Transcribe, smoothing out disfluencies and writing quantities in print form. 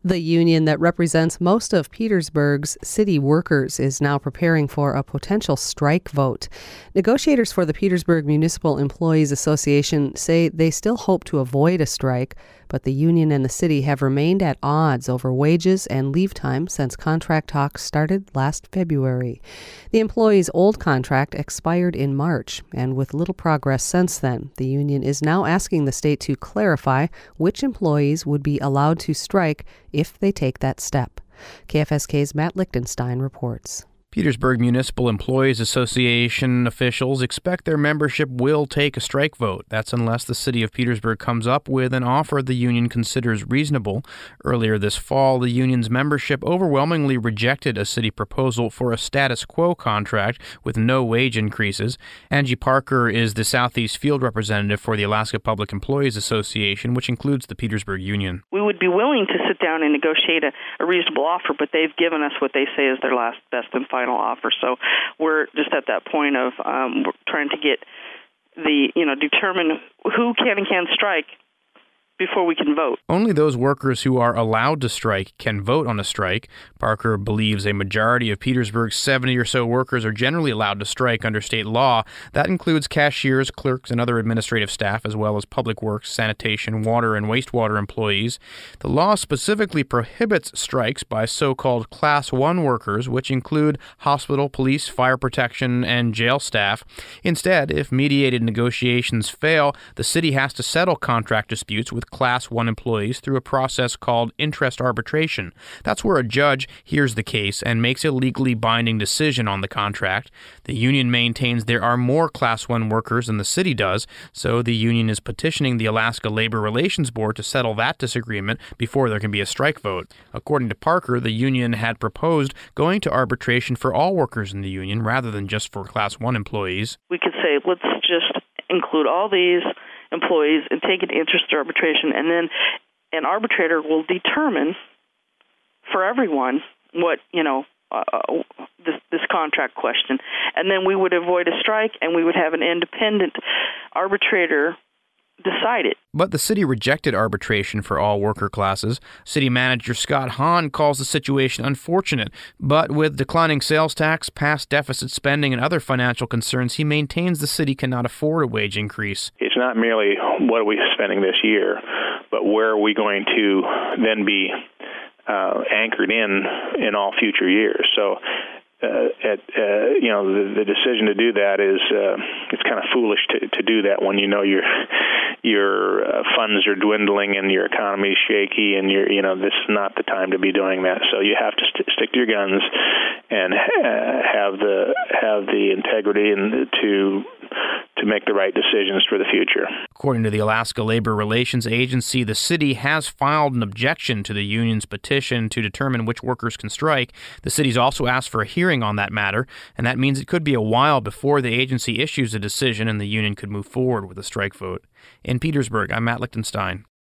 The union that represents most of Petersburg's city workers is now preparing for a potential strike vote. Negotiators for the Petersburg Municipal Employees Association say they still hope to avoid a strike, but the union and the city have remained at odds over wages and leave time since contract talks started last February. The employees' old contract expired in March, and with little progress since then, the union is now asking the state to clarify which employees would be allowed to strike if they take that step. KFSK's Matt Lichtenstein reports. Petersburg Municipal Employees Association officials expect their membership will take a strike vote. That's unless the city of Petersburg comes up with an offer the union considers reasonable. Earlier this fall, the union's membership overwhelmingly rejected a city proposal for a status quo contract with no wage increases. Angie Parker is the Southeast Field Representative for the Alaska Public Employees Association, which includes the Petersburg Union. We would be willing to sit down and negotiate a reasonable offer, but they've given us what they say is their last, best, and final offer. So we're just at that point of trying to get determine who can and can't strike before we can vote. Only those workers who are allowed to strike can vote on a strike. Parker believes a majority of Petersburg's 70 or so workers are generally allowed to strike under state law. That includes cashiers, clerks, and other administrative staff, as well as public works, sanitation, water, and wastewater employees. The law specifically prohibits strikes by so-called Class 1 workers, which include hospital, police, fire protection, and jail staff. Instead, if mediated negotiations fail, the city has to settle contract disputes with Class 1 employees through a process called interest arbitration. That's where a judge hears the case and makes a legally binding decision on the contract. The union maintains there are more Class 1 workers than the city does, so the union is petitioning the Alaska Labor Relations Board to settle that disagreement before there can be a strike vote. According to Parker, the union had proposed going to arbitration for all workers in the union rather than just for Class 1 employees. We could say, let's just include all these employees and take it to interest arbitration, and then an arbitrator will determine for everyone what, this contract question. And then we would avoid a strike, and we would have an independent arbitrator decide it. But the city rejected arbitration for all worker classes. City manager Scott Hahn calls the situation unfortunate, but with declining sales tax, past deficit spending, and other financial concerns, he maintains the city cannot afford a wage increase. It's not merely what are we spending this year, but where are we going to then be anchored in all future years. So the decision to do that is it's kind of foolish to do that when your funds are dwindling and your economy is shaky, and this is not the time to be doing that. So you have to stick to your guns and have the integrity and to make the right decisions for the future. According to the Alaska Labor Relations Agency, the city has filed an objection to the union's petition to determine which workers can strike. The city's also asked for a hearing on that matter, and that means it could be a while before the agency issues a decision and the union could move forward with a strike vote. In Petersburg, I'm Matt Lichtenstein.